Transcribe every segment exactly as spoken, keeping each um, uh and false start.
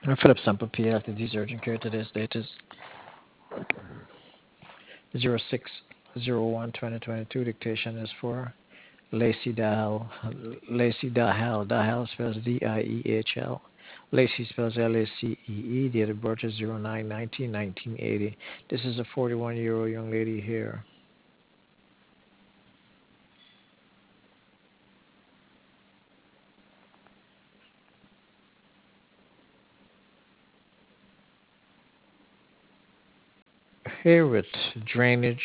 Philip Sample P. Active Disease Urgent Care. Today's date is zero six zero one twenty twenty-two. Dictation is for Lacey Dahel. Lacey Dahel. Dahel spells D I E H L. Lacey spells L A C E E. Date of birth is zero nine nineteen nineteen eighty. This is a forty-one year old young lady here. Here with drainage,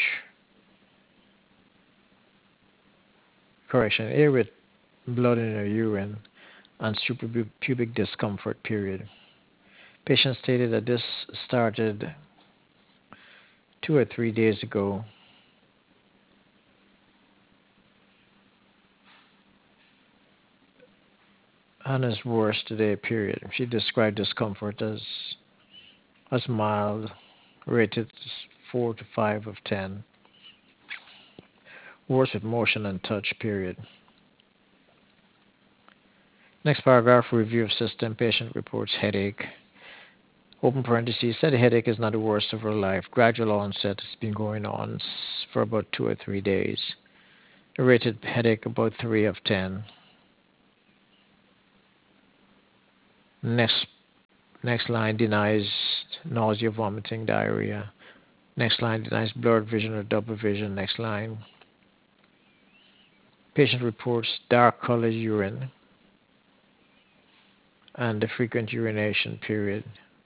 correction, here with blood in her urine and suprapubic discomfort, period. Patient stated that this started two or three days ago and is worse today, period. She described discomfort as as mild, rated four to five of ten. Worse with motion and touch, period. Next paragraph, review of system. Patient reports headache. Open parentheses, said the headache is not the worst of her life. Gradual onset has been going on for about two or three days. Rated headache about three of ten. Next next line denies nausea, vomiting, diarrhea. Next line denies blurred vision or double vision. Next line. Patient reports dark colored urine and the frequent urination, period.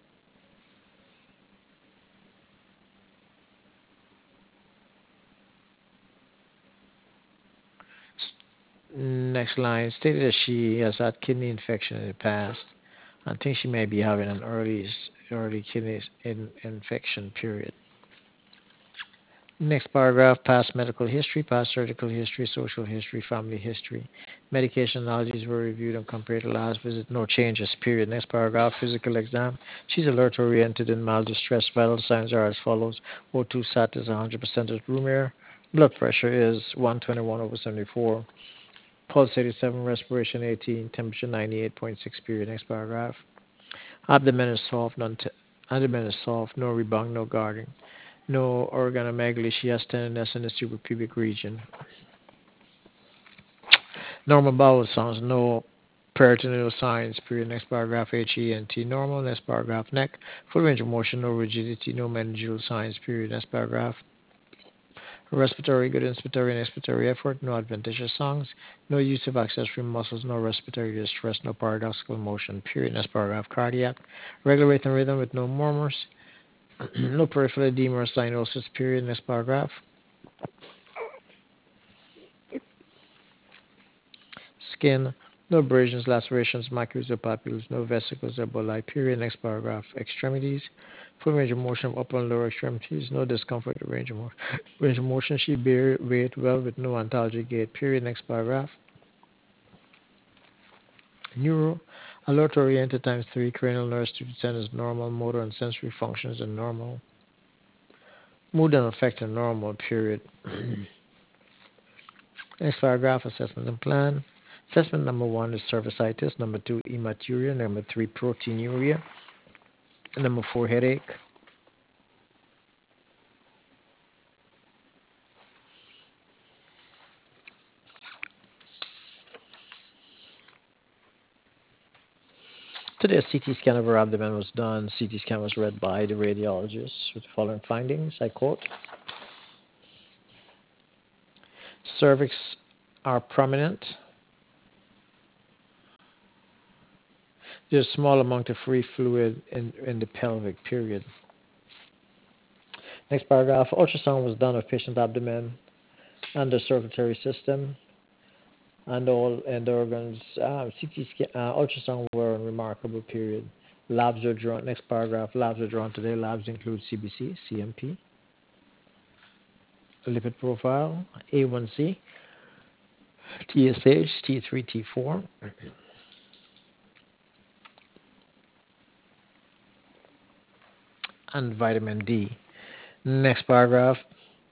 Next line stated that she has had kidney infection in the past. I think she may be having an early early kidney in, infection, period. Next paragraph, past medical history, past surgical history, social history, family history. Medication allergies were reviewed and compared to last visit. No changes, period. Next paragraph, physical exam. She's alert oriented in mild distress. Vital signs are as follows. O two sat is one hundred percent at room air. Blood pressure is one twenty-one over seventy-four. Pulse eighty-seven, respiration eighteen, temperature ninety-eight point six, period. Next paragraph. Abdomen is soft, none t- abdomen is soft, no rebound, no guarding. No organomegaly. She has tenderness in the suprapubic region. Normal bowel sounds. No peritoneal signs. Period. Next paragraph. H E N T. Normal. Next paragraph. Neck. Full range of motion. No rigidity. No meningeal signs. Period. Next paragraph. Respiratory. Good inspiratory and expiratory effort. No adventitious songs. No use of accessory muscles. No respiratory distress. No paradoxical motion. Period. Next paragraph. Cardiac. Regular rate and rhythm with no murmurs. No peripheral edema or cyanosis. Period. Next paragraph. Skin, no abrasions, lacerations, macules or papules, no vesicles or bulli. Period. Next paragraph. Extremities, full range of motion of upper and lower extremities, no discomfort or range of motion. Range of motion, she bear weight well with no ontology gait. Period. Next paragraph. Neuro, alert oriented times three, cranial nerves two to ten is normal, motor and sensory functions are normal. Mood and affect are normal. Period. Next paragraph, assessment and plan. Assessment number one is cervicitis. Number two, hematuria. Number three, proteinuria. Number four, headache. Today, a C T scan of her abdomen was done. C T scan was read by the radiologist with the following findings. I quote, cervix are prominent. There's a small amount of free fluid in, in the pelvic, period. Next paragraph, ultrasound was done of patient abdomen and the circulatory system and all end organs. Um, C T scan, uh, ultrasound were remarkable, period. Labs are drawn. Next paragraph, labs are drawn today. Labs include C B C, C M P, lipid profile, A one C, T S H, T three, T four, and vitamin D. Next paragraph,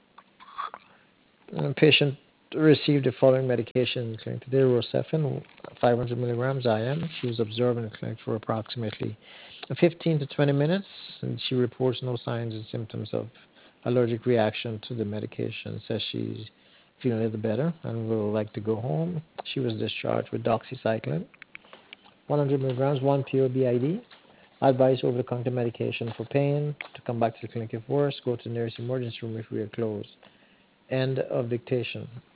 the patient received the following medication, including today, Rosefin, five hundred milligrams I M. She was observed in the clinic for approximately fifteen to twenty minutes, and she reports no signs and symptoms of allergic reaction to the medication. Says she's feeling a little better and will like to go home. She was discharged with doxycycline, one hundred milligrams, one pure B I D. Advice over the counter medication for pain. To come back to the clinic if worse, go to the nearest emergency room if we are closed. End of dictation.